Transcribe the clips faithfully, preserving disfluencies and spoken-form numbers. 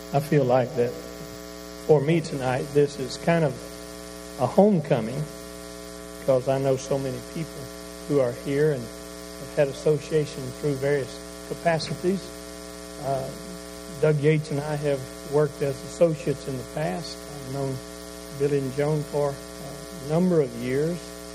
I feel like that for me tonight, this is kind of a homecoming because I know so many people who are here and have had association through various capacities. Uh, Doug Yates and I have worked as associates in the past. I've known Billy and Joan for a number of years.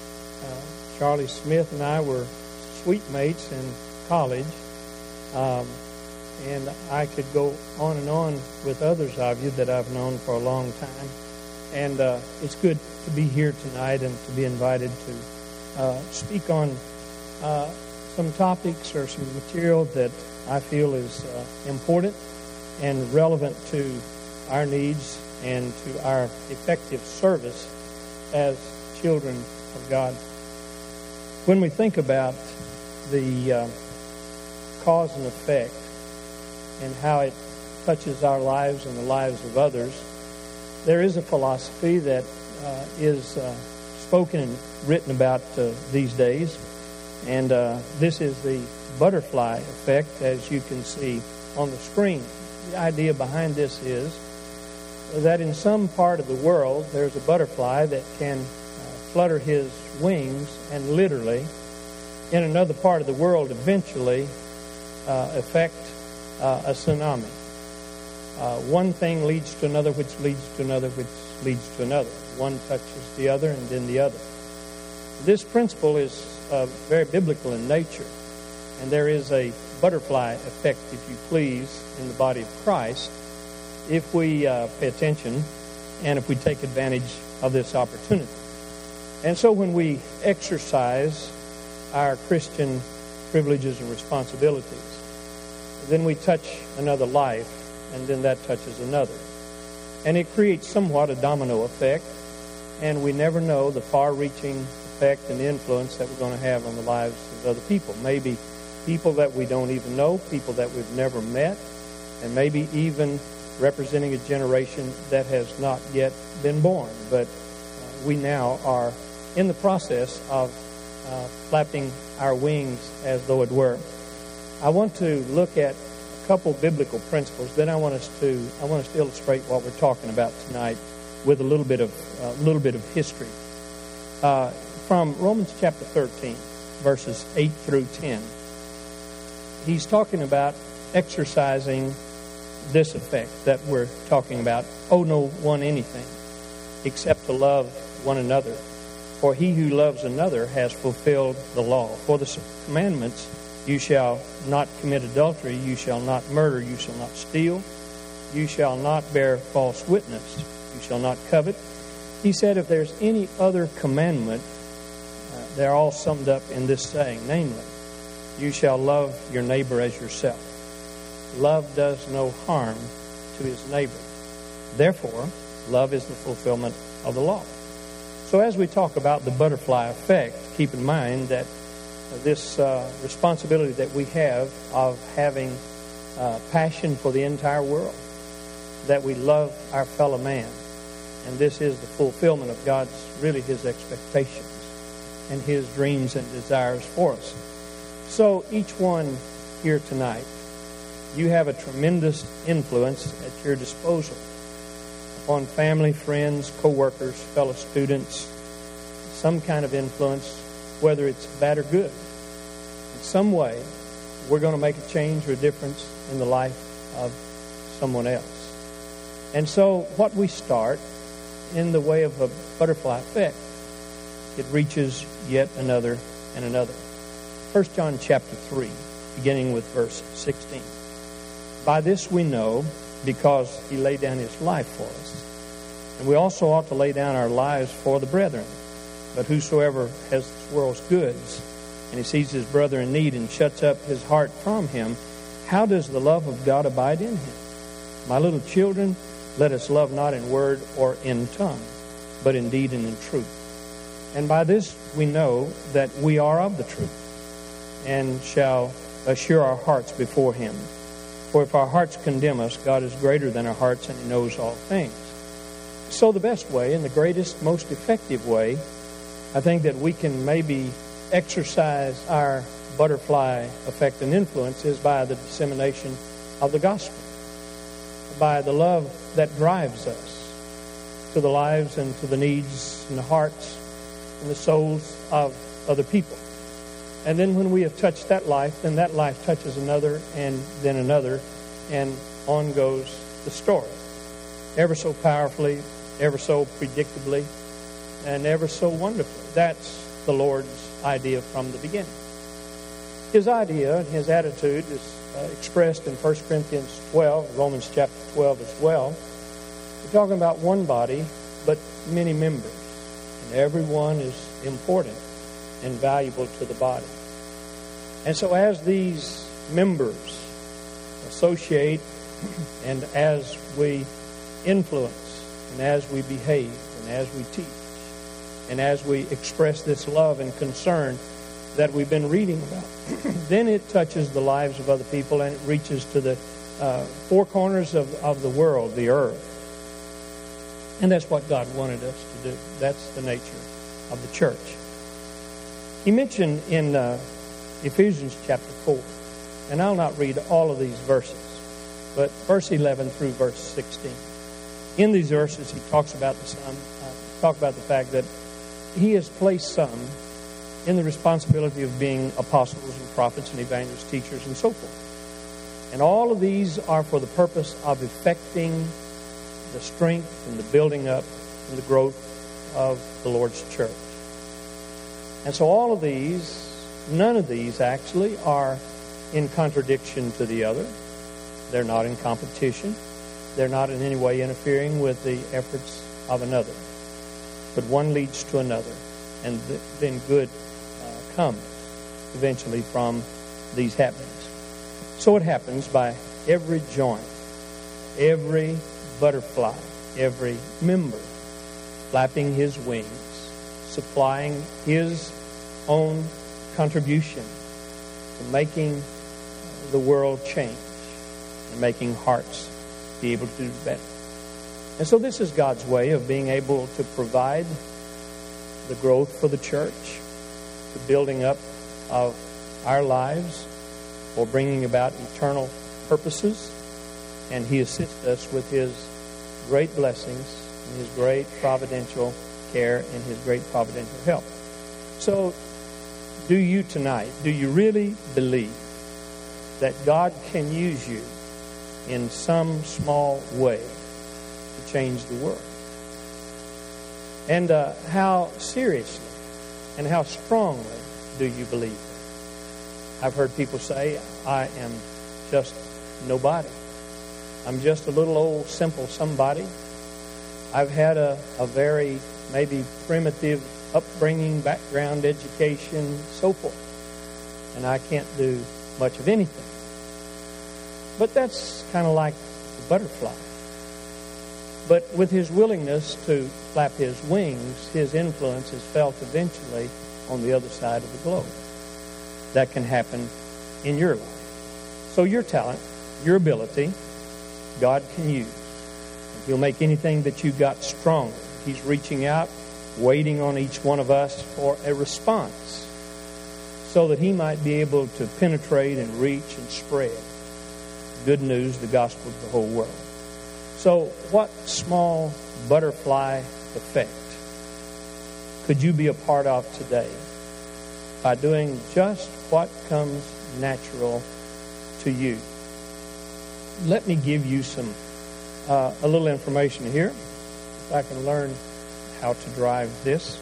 Uh, Charlie Smith and I were suite mates in college. Um, and I could go on and on with others of you that I've known for a long time. And uh, it's good to be here tonight and to be invited to uh, speak on uh, some topics or some material that I feel is uh, important and relevant to our needs and to our effective service as children of God. When we think about the uh, cause and effect and how it touches our lives and the lives of others, there is a philosophy that uh, is uh, spoken and written about uh, these days. And uh, this is the butterfly effect, as you can see on the screen. The idea behind this is that in some part of the world, there's a butterfly that can uh, flutter his wings and literally, in another part of the world, eventually uh, affect uh, a tsunami. Uh, one thing leads to another, which leads to another, which leads to another. One touches the other and then the other. This principle is uh, very biblical in nature. And there is a butterfly effect, if you please, in the body of Christ, if we uh, pay attention and if we take advantage of this opportunity. And so when we exercise our Christian privileges and responsibilities, then we touch another life, and then that touches another. And it creates somewhat a domino effect, and we never know the far-reaching effect and influence that we're going to have on the lives of other people. Maybe people that we don't even know, people that we've never met, and maybe even representing a generation that has not yet been born. But uh, we now are in the process of uh, flapping our wings as though it were. I want to look at a couple biblical principles. Then I want us to I want us to illustrate what we're talking about tonight with a little bit of a uh, little bit of history. Uh, from Romans chapter thirteen, verses eight through ten. He's talking about exercising this effect that we're talking about. Owe no one anything except to love one another. For he who loves another has fulfilled the law. For the commandments, you shall not commit adultery, you shall not murder, you shall not steal, you shall not bear false witness, you shall not covet. He said if there's any other commandment, uh, they're all summed up in this saying, namely, you shall love your neighbor as yourself. Love does no harm to his neighbor. Therefore, love is the fulfillment of the law. So as we talk about the butterfly effect, keep in mind that this uh, responsibility that we have of having uh, passion for the entire world, that we love our fellow man. And this is the fulfillment of God's, really His expectations and His dreams and desires for us. So each one here tonight, you have a tremendous influence at your disposal upon family, friends, co-workers, fellow students, some kind of influence, whether it's bad or good. In some way, we're going to make a change or a difference in the life of someone else. And so what we start in the way of a butterfly effect, it reaches yet another and another. First John chapter three, beginning with verse sixteen. By this we know, because he laid down his life for us. And we also ought to lay down our lives for the brethren. But whosoever has this world's goods, and he sees his brother in need and shuts up his heart from him, how does the love of God abide in him? My little children, let us love not in word or in tongue, but in deed and in truth. And by this we know that we are of the truth, and shall assure our hearts before him. For if our hearts condemn us, God is greater than our hearts, and he knows all things. So the best way, and the greatest, most effective way, I think that we can maybe exercise our butterfly effect and influence is by the dissemination of the gospel. by the love that drives us to the lives and to the needs and the hearts and the souls of other people. And then when we have touched that life, then that life touches another and then another, and on goes the story. Ever so powerfully, ever so predictably, and ever so wonderfully. That's the Lord's idea from the beginning. His idea and his attitude is uh, expressed in First Corinthians twelve, Romans chapter twelve as well. We're talking about one body, but many members. And everyone is important and valuable to the body. And so as these members associate and as we influence and as we behave and as we teach and as we express this love and concern that we've been reading about, then it touches the lives of other people and it reaches to the uh, four corners of, of the world, the earth. And that's what God wanted us to do. That's the nature of the church. He mentioned in uh, Ephesians chapter four, and I'll not read all of these verses, but verse eleven through verse sixteen. In these verses, he talks about the Son, uh, talk about the fact that he has placed some in the responsibility of being apostles and prophets and evangelists, teachers, and so forth. And all of these are for the purpose of effecting the strength and the building up and the growth of the Lord's church. And so all of these, none of these actually are in contradiction to the other. They're not in competition. They're not in any way interfering with the efforts of another. But one leads to another, and th- then good uh, comes eventually from these happenings. So it happens by every joint, every butterfly, every member flapping his wings, supplying his own contribution to making the world change and making hearts be able to do better. And so this is God's way of being able to provide the growth for the church, the building up of our lives, for bringing about eternal purposes. And He assists us with His great blessings and His great providential care and His great providential help. So, do you tonight, do you really believe that God can use you in some small way to change the world? And uh, how seriously and how strongly do you believe that? I've heard people say, I am just nobody. I'm just a little old simple somebody. I've had a, a very maybe primitive upbringing, background, education, so forth. And I can't do much of anything. But that's kind of like the butterfly. But with his willingness to flap his wings, his influence is felt eventually on the other side of the globe. That can happen in your life. So your talent, your ability, God can use. He'll make anything that you've got stronger. He's reaching out, waiting on each one of us for a response so that He might be able to penetrate and reach and spread good news, the gospel to the whole world. So what small butterfly effect could you be a part of today by doing just what comes natural to you? Let me give you some uh, a little information here. If I can learn how to drive this.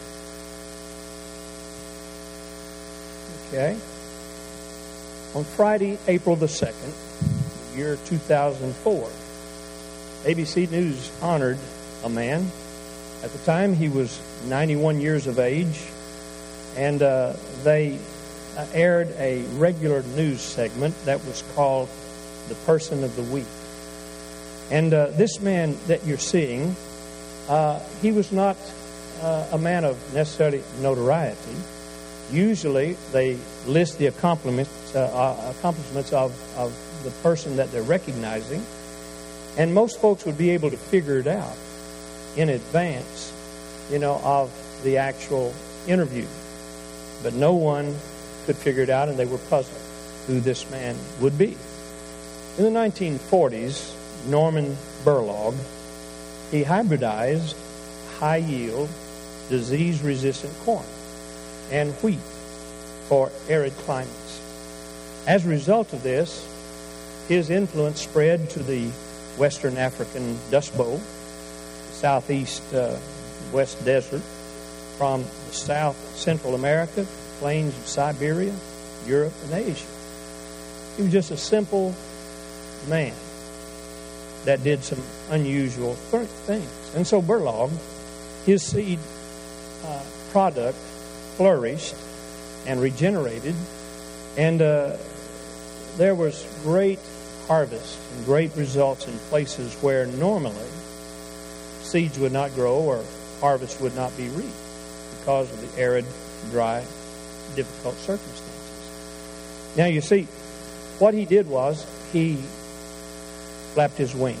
Okay. On Friday, April the second, year two thousand four, A B C News honored a man. At the time, he was ninety-one years of age, and uh, they uh, aired a regular news segment that was called The Person of the Week. And uh, this man that you're seeing, uh, he was not uh, a man of necessarily notoriety. Usually, they list the accomplishments, uh, uh, accomplishments of, of the person that they're recognizing. And most folks would be able to figure it out in advance, you know, of the actual interview. But no one could figure it out, and they were puzzled who this man would be. In the nineteen forties, Norman Borlaug, he hybridized high-yield, disease-resistant corn and wheat for arid climates. As a result of this, his influence spread to the Western African Dust Bowl, Southeast uh, West Desert, from the South Central America, plains of Siberia, Europe, and Asia. He was just a simple man that did some unusual th- things. And so Borlaug, his seed uh, product flourished and regenerated, and uh, there was great harvest and great results in places where normally seeds would not grow or harvest would not be reaped because of the arid, dry, difficult circumstances. Now you see, what he did was he flapped his wings.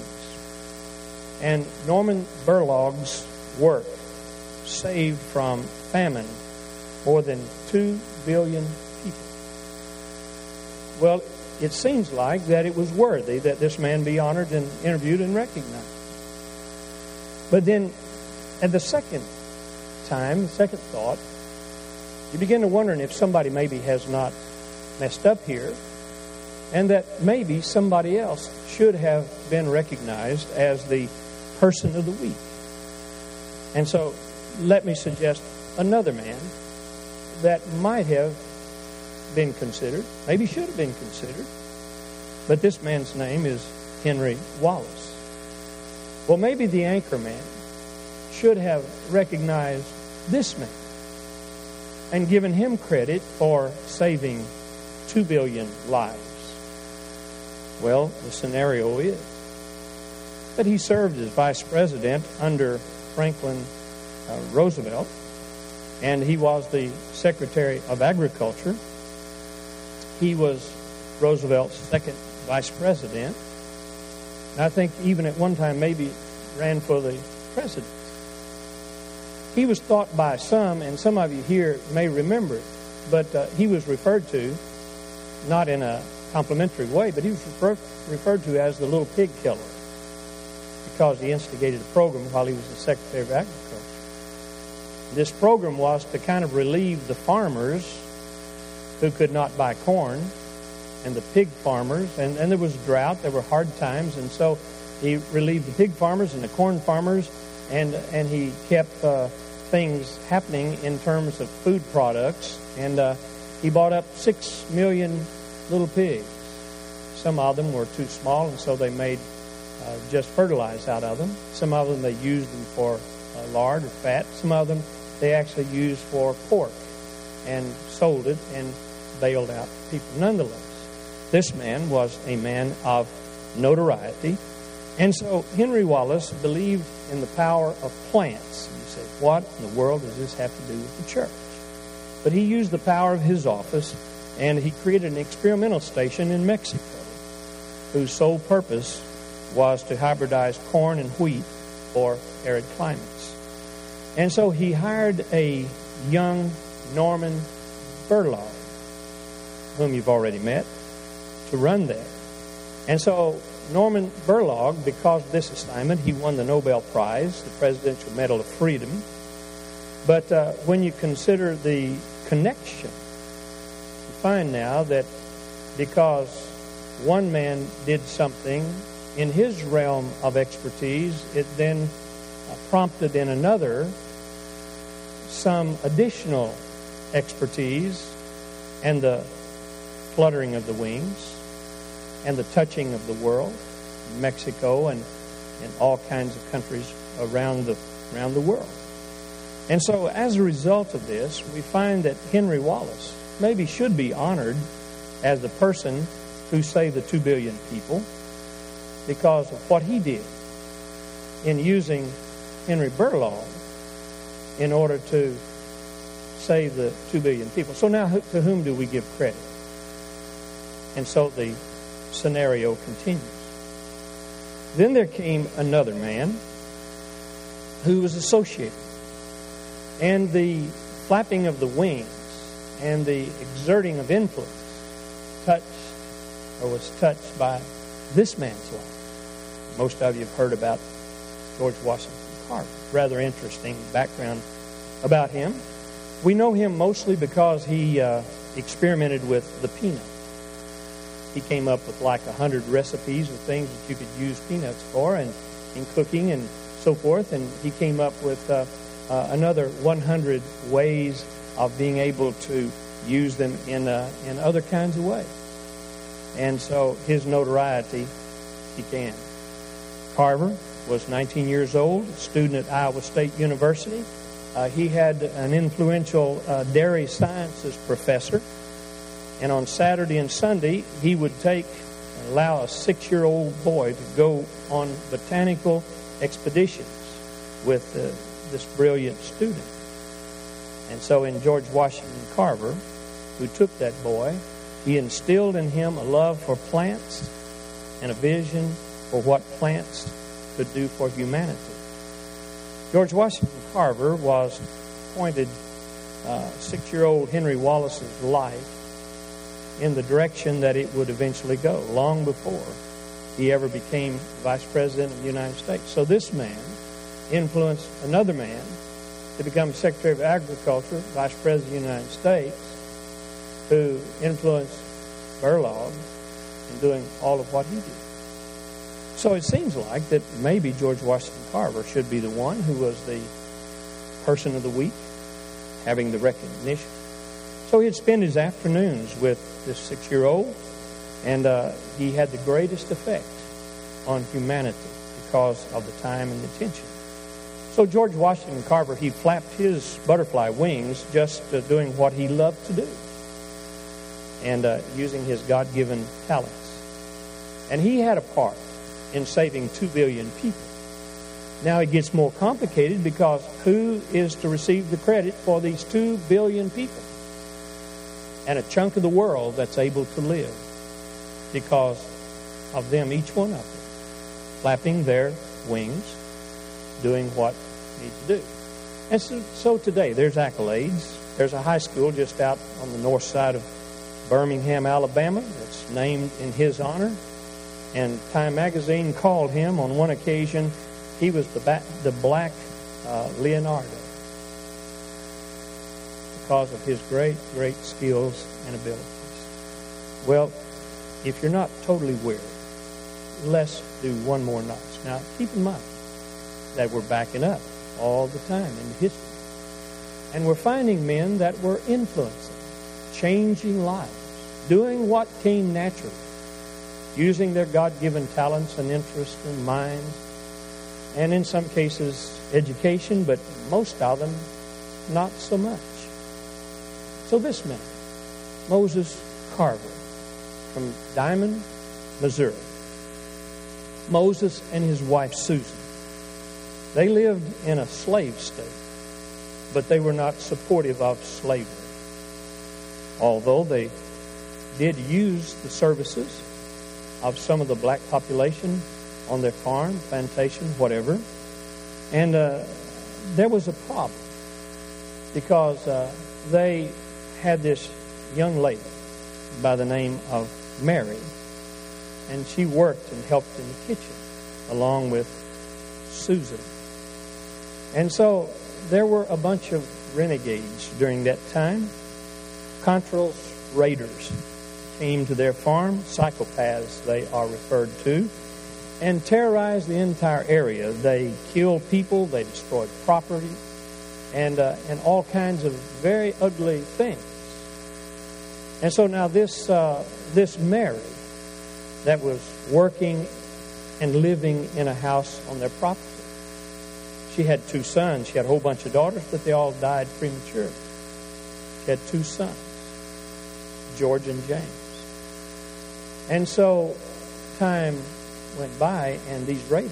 And Norman Borlaug's work saved from famine more than two billion people. Well, it seems like that it was worthy that this man be honored and interviewed and recognized. But then, at the second time, the second thought, you begin to wonder if somebody maybe has not messed up here, and that maybe somebody else should have been recognized as the person of the week. And so, let me suggest another man that might have been considered, maybe should have been considered, but this man's name is Henry Wallace. Well, maybe the anchor man should have recognized this man and given him credit for saving two billion lives. Well, the scenario is that he served as vice president under Franklin uh, Roosevelt, and he was the Secretary of Agriculture. He was Roosevelt's second vice president. And I think even at one time maybe ran for the president. He was thought by some, and some of you here may remember it, but uh, he was referred to, not in a complimentary way, but he was refer- referred to as the little pig killer because he instigated a program while he was the Secretary of Agriculture. This program was to kind of relieve the farmers who could not buy corn and the pig farmers, and, and there was drought, there were hard times, and so he relieved the pig farmers and the corn farmers, and and he kept uh, things happening in terms of food products, and uh, he bought up six million little pigs. Some of them were too small, and so they made uh, just fertilize out of them. Some of them they used them for uh, lard or fat. Some of them they actually used for pork and sold it and bailed out people. Nonetheless, this man was a man of notoriety. And so Henry Wallace believed in the power of plants. And you say, what in the world does this have to do with the church? But he used the power of his office, and he created an experimental station in Mexico whose sole purpose was to hybridize corn and wheat for arid climates. And so he hired a young Norman Borlaug, whom you've already met, to run that. And so Norman Borlaug, because of this assignment, he won the Nobel Prize, the Presidential Medal of Freedom. But uh, when you consider the connection, you find now that because one man did something in his realm of expertise, it then uh, prompted in another some additional expertise and the fluttering of the wings and the touching of the world, Mexico and, and all kinds of countries around the around the world. And so as a result of this, we find that Henry Wallace maybe should be honored as the person who saved the two billion people because of what he did in using Henry Borlaug in order to save the two billion people. So now to whom do we give credit? And so the scenario continues. Then there came another man who was associated. And the flapping of the wings and the exerting of influence touched or was touched by this man's life. Most of you have heard about George Washington Carver. Rather interesting background about him. We know him mostly because he uh, experimented with the peanut. He came up with like a hundred recipes of things that you could use peanuts for, and in cooking and so forth. And he came up with uh, uh, another one hundred ways of being able to use them in uh, in other kinds of ways. And so his notoriety began. Carver was nineteen years old, a student at Iowa State University. Uh, he had an influential uh, dairy sciences professor. And on Saturday and Sunday, he would take and allow a six-year-old boy to go on botanical expeditions with uh, this brilliant student. And so in George Washington Carver, who took that boy, he instilled in him a love for plants and a vision for what plants could do for humanity. George Washington Carver was pointed uh, six-year-old Henry Wallace's life in the direction that it would eventually go, long before he ever became Vice President of the United States. So this man influenced another man to become Secretary of Agriculture, Vice President of the United States, who influenced Burlog in doing all of what he did. So it seems like that maybe George Washington Carver should be the one who was the person of the week, having the recognition. So he'd spend his afternoons with this six-year-old, and uh, he had the greatest effect on humanity because of the time and the attention. So George Washington Carver, he flapped his butterfly wings just uh, doing what he loved to do and uh, using his God-given talents. And he had a part in saving two billion people. Now it gets more complicated because who is to receive the credit for these two billion people? And a chunk of the world that's able to live because of them, each one of them, flapping their wings, doing what they need to do. And so, so today, there's accolades. There's a high school just out on the north side of Birmingham, Alabama, that's named in his honor. And Time Magazine called him on one occasion, he was the, ba- the black uh, Leonardo, because of his great, great skills and abilities. Well, if you're not totally weary, let's do one more notch. Now, keep in mind that we're backing up all the time in history. And we're finding men that were influencing, changing lives, doing what came naturally, using their God-given talents and interests and minds, and in some cases education, but most of them not so much. So this man, Moses Carver, from Diamond, Missouri. Moses and his wife Susan, they lived in a slave state, but they were not supportive of slavery. Although they did use the services of some of the black population on their farm, plantation, whatever. And uh, there was a problem because uh, they had this young lady by the name of Mary, and she worked and helped in the kitchen along with Susan. And so there were a bunch of renegades during that time. Contral's raiders came to their farm, psychopaths they are referred to, and terrorized the entire area. They killed people, they destroyed property, and uh, and all kinds of very ugly things. And so now this uh, this Mary that was working and living in a house on their property, she had two sons. She had a whole bunch of daughters, but they all died prematurely. She had two sons, George and James. And so time went by, and these raiders,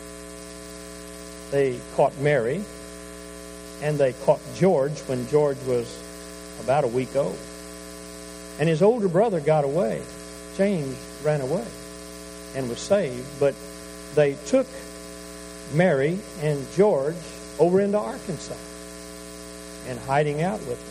they caught Mary, and they caught George when George was about a week old. And his older brother got away. James ran away and was saved, but they took Mary and George over into Arkansas and hiding out with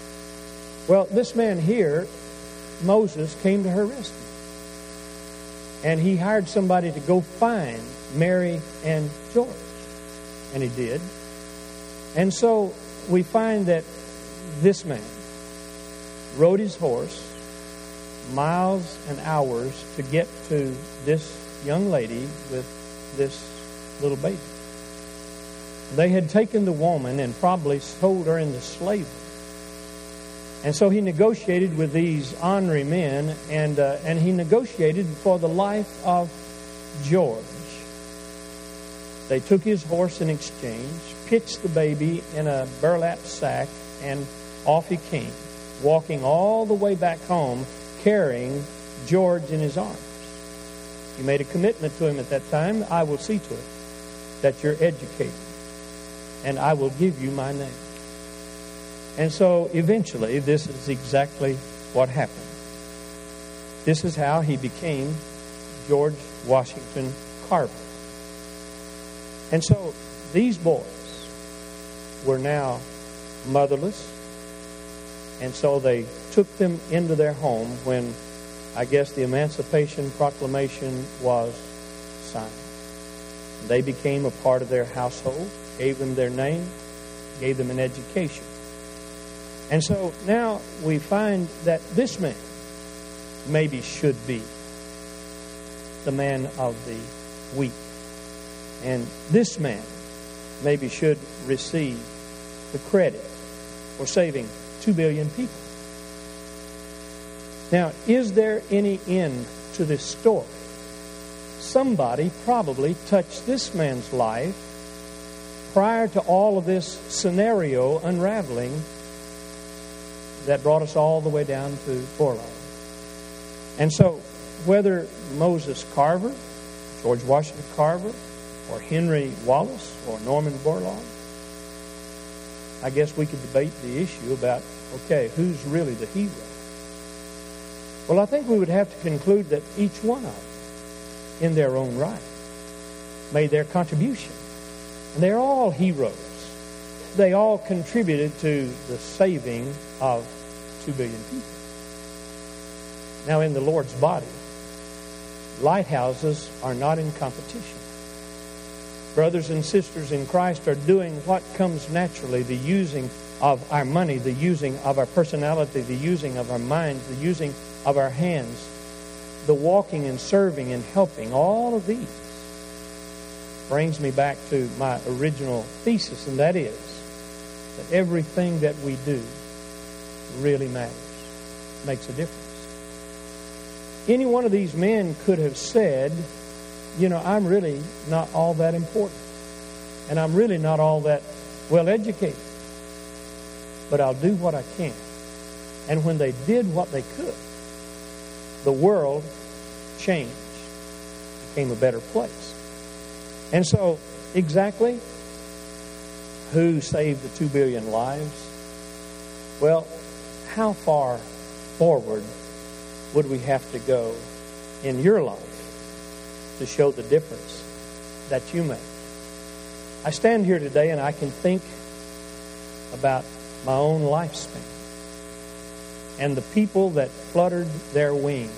them. Well, this man here, Moses, came to her rescue. And he hired somebody to go find Mary and George. And he did. And so we find that this man rode his horse miles and hours to get to this young lady with this little baby. They had taken the woman and probably sold her into slavery. And so he negotiated with these ornery men, and uh, and he negotiated for the life of George. They took his horse in exchange, pitched the baby in a burlap sack, and off he came, walking all the way back home, carrying George in his arms. He made a commitment to him at that time: I will see to it that you're educated, and I will give you my name. And so eventually, this is exactly what happened. This is how he became George Washington Carver. And so these boys were now motherless, and so they took them into their home when, I guess, the Emancipation Proclamation was signed. They became a part of their household, gave them their name, gave them an education. And so now we find that this man maybe should be the man of the week. And this man maybe should receive the credit for saving two billion people. Now, is there any end to this story? Somebody probably touched this man's life prior to all of this scenario unraveling that brought us all the way down to Borlaug. And so, whether Moses Carver, George Washington Carver, or Henry Wallace, or Norman Borlaug, I guess we could debate the issue about, okay, who's really the hero? Well, I think we would have to conclude that each one of them, in their own right, made their contribution. And they're all heroes. They all contributed to the saving of two billion people. Now, in the Lord's body, lighthouses are not in competition. Brothers and sisters in Christ are doing what comes naturally, the using of our money, the using of our personality, the using of our minds, the using of our hands, the walking and serving and helping. All of these brings me back to my original thesis, and that is that everything that we do really matters, makes a difference. Any one of these men could have said, you know, I'm really not all that important, and I'm really not all that well educated, but I'll do what I can. And when they did what they could, the world changed, became a better place. And so, exactly who saved the two billion lives? Well, how far forward would we have to go in your life to show the difference that you make? I stand here today and I can think about my own lifespan and the people that fluttered their wings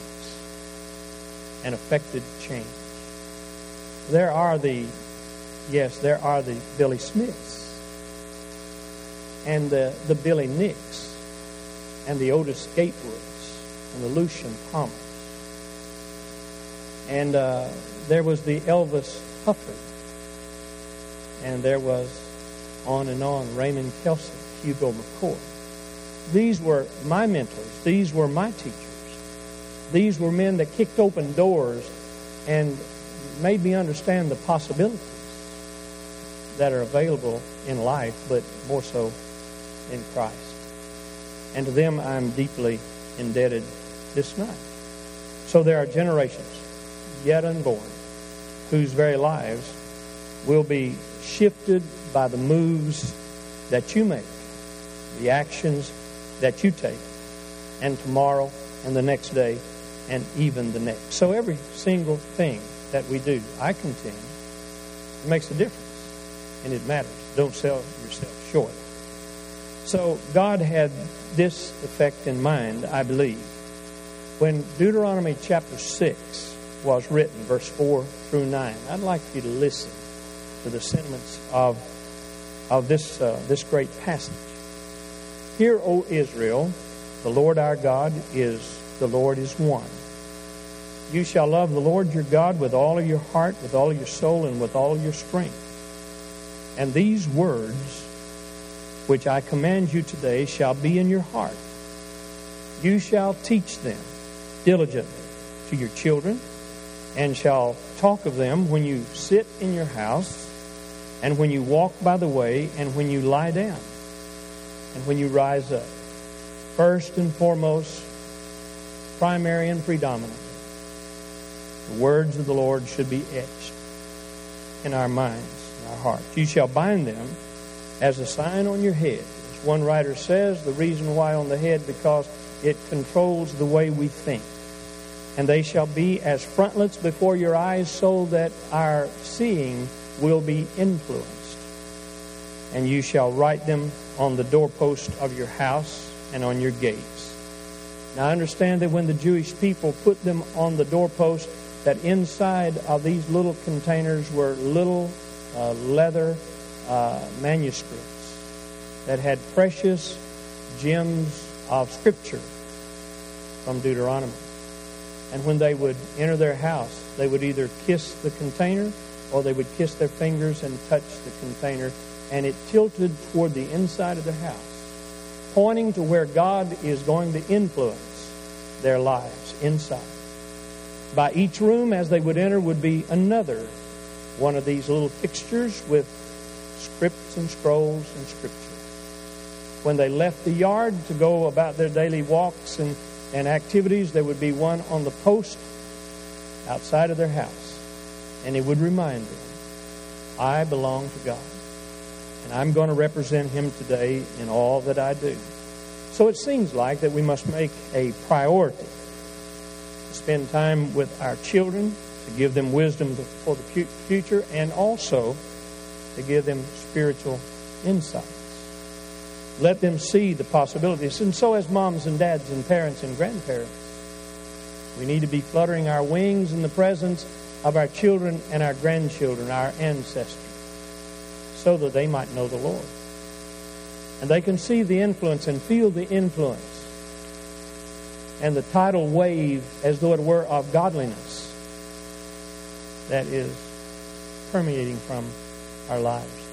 and affected change. There are the, yes, there are the Billy Smiths and the, the Billy Nicks and the Otis Gatewoods and the Lucian Palmers. And uh, there was the Elvis Hufford. And there was, on and on, Raymond Kelsey, Hugo McCord. These were my mentors. These were my teachers. These were men that kicked open doors and made me understand the possibilities that are available in life, but more so in Christ. And to them I'm deeply indebted this night. So there are generations yet unborn whose very lives will be shifted by the moves that you make, the actions that you take, and tomorrow and the next day and even the next. So every single thing that we do, I contend, it makes a difference and it matters. Don't sell yourself short. So God had this effect in mind, I believe, when Deuteronomy chapter six was written, verse four through nine. I'd like you to listen to the sentiments of, of this, uh, this great passage. Hear, O Israel, the Lord our God is, the Lord is one. You shall love the Lord your God with all of your heart, with all of your soul, and with all of your strength. And these words which I command you today shall be in your heart. You shall teach them diligently to your children, and shall talk of them when you sit in your house, and when you walk by the way, and when you lie down, and when you rise up. First and foremost, primary and predominant, the words of the Lord should be etched in our minds, in our hearts. You shall bind them as a sign on your head. As one writer says, the reason why on the head, because it controls the way we think. And they shall be as frontlets before your eyes, so that our seeing will be influenced. And you shall write them on the doorpost of your house and on your gates. Now understand that when the Jewish people put them on the doorpost, that inside of these little containers were little uh, leather uh, manuscripts that had precious gems of Scripture from Deuteronomy. And when they would enter their house, they would either kiss the container or they would kiss their fingers and touch the container, and it tilted toward the inside of the house, pointing to where God is going to influence their lives inside. By each room, as they would enter, would be another one of these little fixtures with scripts and scrolls and Scripture. When they left the yard to go about their daily walks and and activities, there would be one on the post outside of their house. And it would remind them, I belong to God. And I'm going to represent Him today in all that I do. So it seems like that we must make a priority to spend time with our children, to give them wisdom for the future, and also to give them spiritual insight. Let them see the possibilities. And so as moms and dads and parents and grandparents, we need to be fluttering our wings in the presence of our children and our grandchildren, our ancestors, so that they might know the Lord. And they can see the influence and feel the influence and the tidal wave, as though it were, of godliness that is permeating from our lives.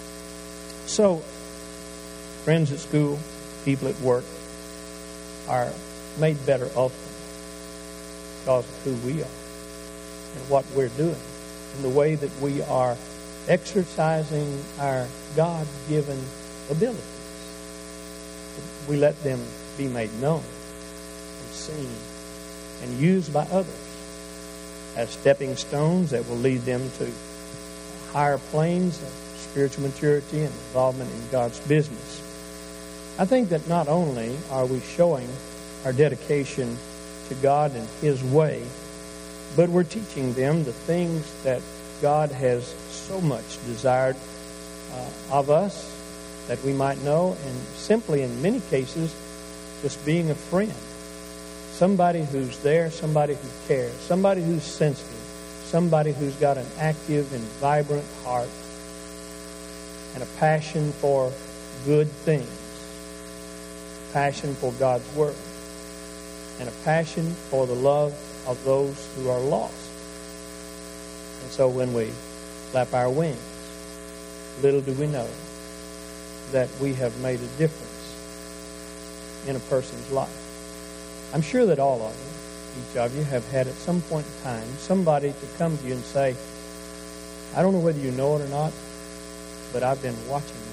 So, friends at school, people at work are made better ultimately because of who we are and what we're doing and the way that we are exercising our God-given abilities. We let them be made known and seen and used by others as stepping stones that will lead them to higher planes of spiritual maturity and involvement in God's business. I think that not only are we showing our dedication to God and His way, but we're teaching them the things that God has so much desired uh, of us that we might know, and simply in many cases just being a friend. Somebody who's there, somebody who cares, somebody who's sensitive, somebody who's got an active and vibrant heart and a passion for good things. Passion for God's Word, and a passion for the love of those who are lost. And so when we flap our wings, little do we know that we have made a difference in a person's life. I'm sure that all of you, each of you, have had at some point in time somebody to come to you and say, I don't know whether you know it or not, but I've been watching you.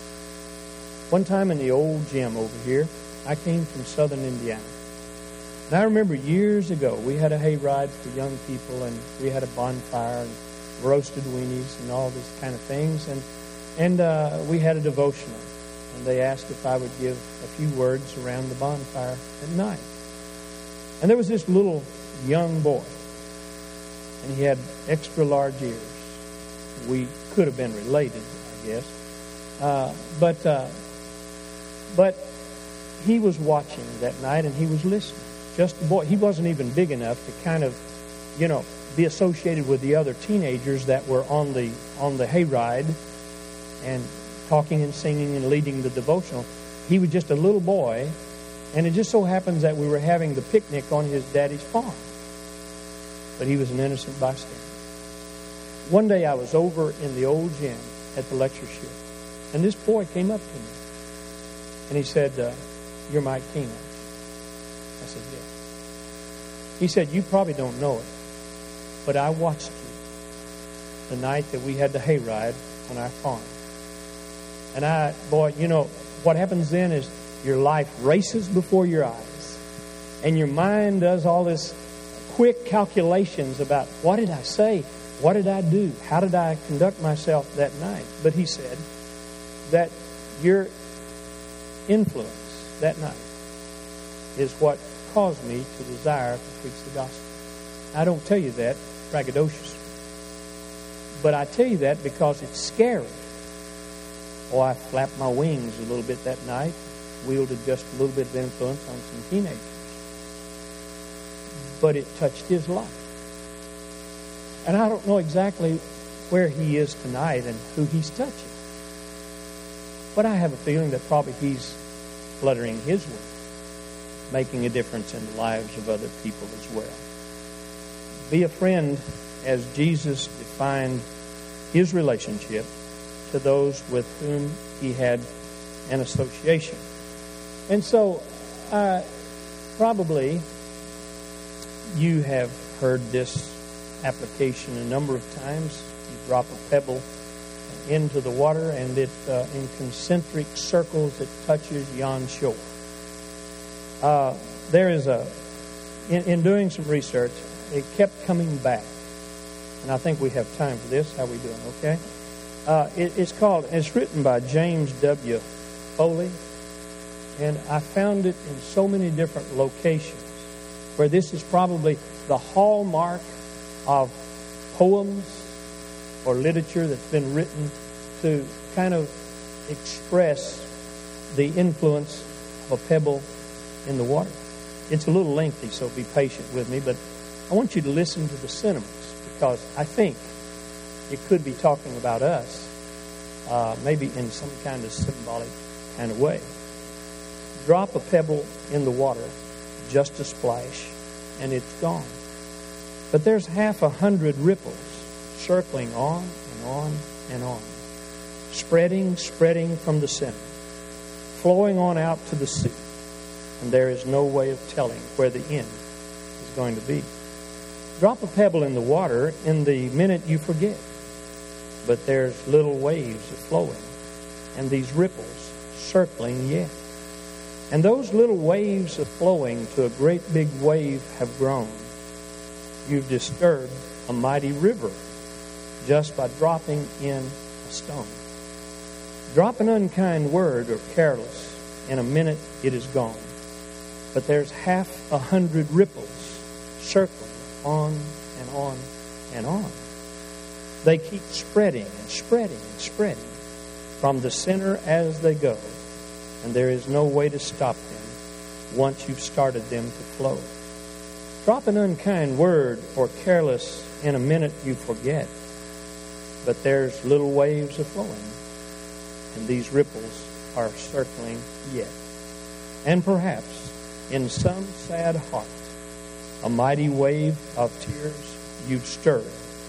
One time in the old gym over here, I came from southern Indiana. And I remember years ago, we had a hayride for young people, and we had a bonfire and roasted weenies and all these kind of things. And and uh, we had a devotional. And they asked if I would give a few words around the bonfire at night. And there was this little young boy, and he had extra large ears. We could have been related, I guess. Uh, but... Uh, But he was watching that night, and he was listening. Just a boy. He wasn't even big enough to kind of you know, be associated with the other teenagers that were on the on the hayride and talking and singing and leading the devotional. He was just a little boy, and it just so happens that we were having the picnic on his daddy's farm. But he was an innocent bystander. One day I was over in the old gym at the lectureship, and this boy came up to me, and he said, uh, "You're Mike Keenan." I said, "Yeah." He said, "You probably don't know it, but I watched you the night that we had the hayride on our farm." And I, boy, you know, what happens then is your life races before your eyes, and your mind does all this quick calculations about, what did I say? What did I do? How did I conduct myself that night? But he said that your influence that night is what caused me to desire to preach the gospel. I don't tell you that braggadociously, but I tell you that because it's scary. Oh, I flapped my wings a little bit that night, wielded just a little bit of influence on some teenagers. But it touched his life. And I don't know exactly where he is tonight and who he's touching. But I have a feeling that probably he's fluttering his wings, making a difference in the lives of other people as well. Be a friend as Jesus defined his relationship to those with whom he had an association. And so, uh, probably you have heard this application a number of times. You drop a pebble into the water, and it, uh, in concentric circles, it touches yon shore. Uh, there is a, in, in doing some research, it kept coming back. And I think we have time for this. How are we doing? Okay. Uh, it, it's called, it's written by James W. Foley. And I found it in so many different locations where this is probably the hallmark of poems or literature that's been written to kind of express the influence of a pebble in the water. It's a little lengthy, so be patient with me, but I want you to listen to the sentiments, because I think it could be talking about us, uh, maybe in some kind of symbolic kind of way. Drop a pebble in the water, just a splash, and it's gone. But there's half a hundred ripples circling on and on and on, spreading, spreading from the center, flowing on out to the sea. And there is no way of telling where the end is going to be. Drop a pebble in the water in the minute you forget. But there's little waves flowing, and these ripples circling yet. And those little waves of flowing to a great big wave have grown. You've disturbed a mighty river just by dropping in a stone. Drop an unkind word or careless, in a minute it is gone. But there's half a hundred ripples circling on and on and on. They keep spreading and spreading and spreading from the center as they go. And there is no way to stop them once you've started them to flow. Drop an unkind word or careless, in a minute you forget. But there's little waves a flowing, and these ripples are circling yet. And perhaps in some sad heart, a mighty wave of tears you've stirred,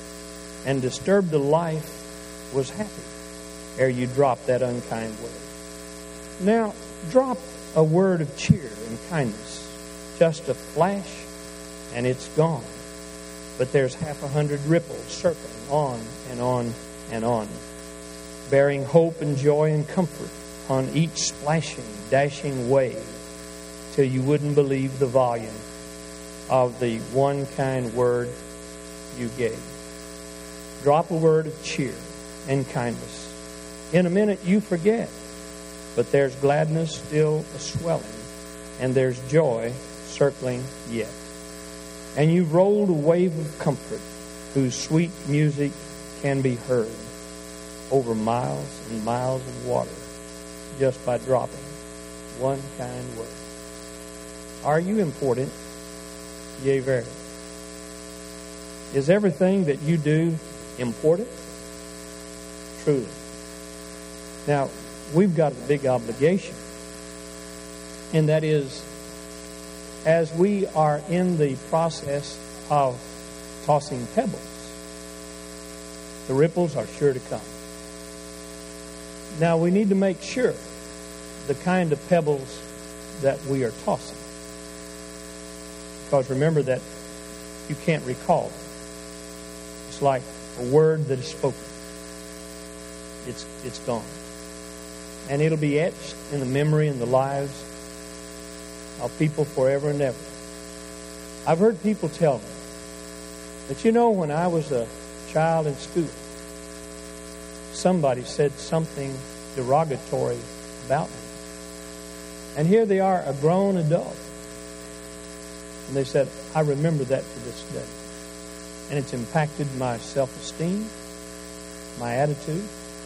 and disturbed the life was happy ere you dropped that unkind word. Now, drop a word of cheer and kindness, just a flash, and it's gone. But there's half a hundred ripples circling on and on and on, bearing hope and joy and comfort on each splashing, dashing wave, till you wouldn't believe the volume of the one kind word you gave. Drop a word of cheer and kindness. In a minute you forget, but there's gladness still a swelling, and there's joy circling yet. And you've rolled a wave of comfort whose sweet music can be heard over miles and miles of water just by dropping one kind word. Are you important? Yea, verily. Is everything that you do important? Truly. Now, we've got a big obligation, and that is, as we are in the process of tossing pebbles, the ripples are sure to come. Now, we need to make sure the kind of pebbles that we are tossing, because remember that you can't recall them. It's like a word that is spoken. It's it's gone. And it'll be etched in the memory and the lives of people forever and ever. I've heard people tell me that, you know, when I was a child in school, somebody said something derogatory about me. And here they are, a grown adult. And they said, I remember that to this day. And it's impacted my self-esteem, my attitude,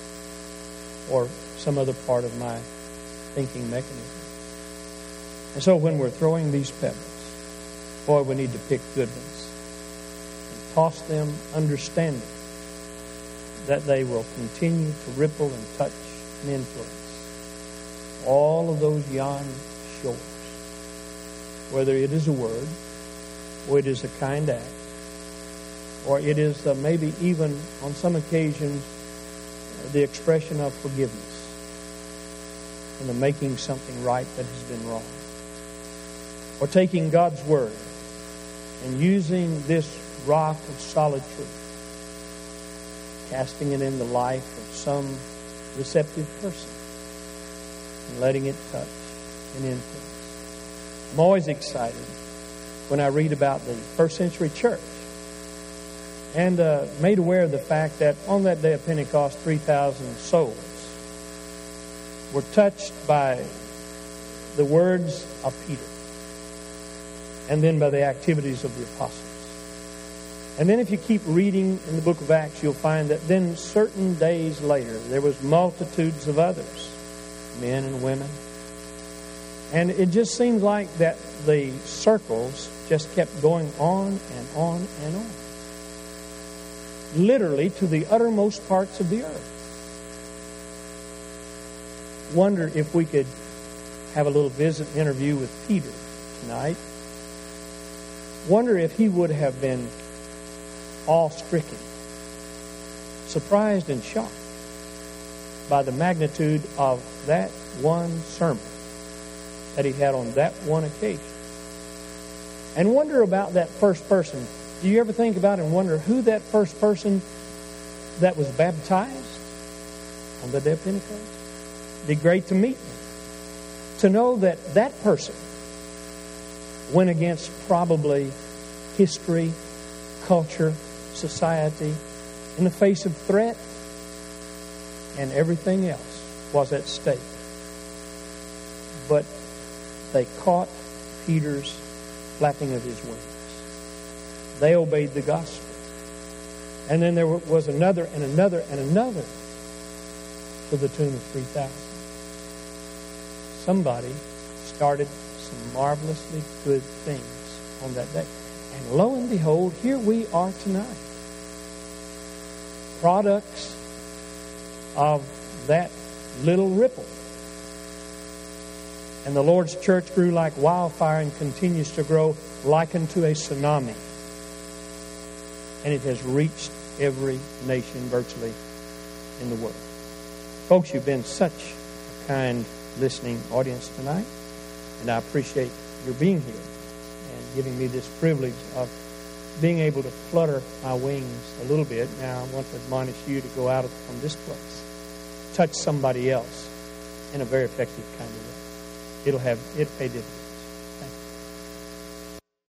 or some other part of my thinking mechanism. And so when we're throwing these pebbles, boy, we need to pick good ones and toss them understanding that they will continue to ripple and touch and influence all of those yon shores, whether it is a word, or it is a kind act, or it is uh, maybe even on some occasions uh, the expression of forgiveness and the making something right that has been wrong, or taking God's word and using this rock of solid truth, casting it in the life of some receptive person and letting it touch and influence. I'm always excited when I read about the first century church, and uh, made aware of the fact that on that day of Pentecost, three thousand souls were touched by the words of Peter, and then by the activities of the apostles. And then if you keep reading in the book of Acts, you'll find that then certain days later, there was multitudes of others, men and women. And it just seems like that the circles just kept going on and on and on. Literally to the uttermost parts of the earth. Wonder if we could have a little visit interview with Peter tonight. Wonder if he would have been awe-stricken, surprised and shocked by the magnitude of that one sermon that he had on that one occasion. And wonder about that first person. Do you ever think about and wonder who that first person that was baptized on the day of Pentecost? It'd be great to meet them. To know that that person went against probably history, culture, society, in the face of threat, and everything else was at stake. But they caught Peter's flapping of his wings. They obeyed the gospel. And then there was another and another and another to the tune of three thousand. Somebody started some marvelously good things on that day. And lo and behold, here we are tonight. Products of that little ripple. And the Lord's church grew like wildfire and continues to grow like unto a tsunami. And it has reached every nation virtually in the world. Folks, you've been such a kind listening audience tonight. And I appreciate your being here and giving me this privilege of being able to flutter my wings a little bit. Now I want to admonish you to go out from this place, touch somebody else in a very effective kind of way. It'll have, it'll pay dividends.